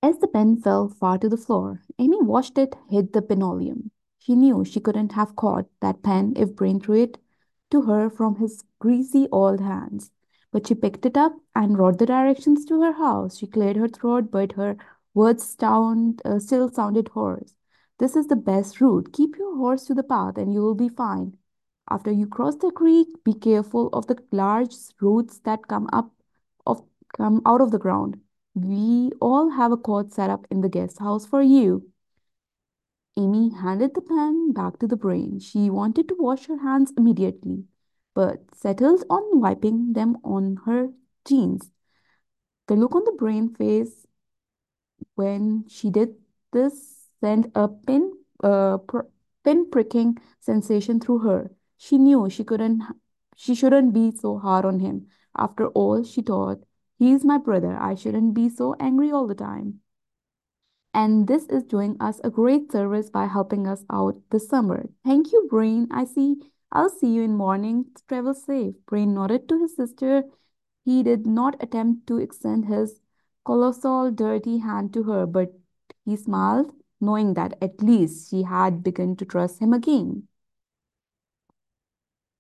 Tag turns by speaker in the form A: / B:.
A: As the pen fell far to the floor, Amy watched it hit the linoleum. She knew she couldn't have caught that pen if Brain threw it to her from his greasy old hands. But she picked it up and wrote the directions to her house. She cleared her throat, but her still sounded hoarse. This is the best route. Keep your horse to the path and you will be fine. After you cross the creek, be careful of the large roots that of come out of the ground. We all have a cot set up in the guest house for you. Amy handed the pen back to the brain. She wanted to wash her hands immediately, but settled on wiping them on her jeans. The look on the brain face when she did this sent a pin pricking sensation through her. She knew she shouldn't be so hard on him. After all, she thought, he's my brother. I shouldn't be so angry all the time. And this is doing us a great service by helping us out this summer. Thank you, Brain. I'll see you in morning. Travel safe. Brain nodded to his sister. He did not attempt to extend his colossal dirty hand to her, but he smiled, knowing that at least she had begun to trust him again.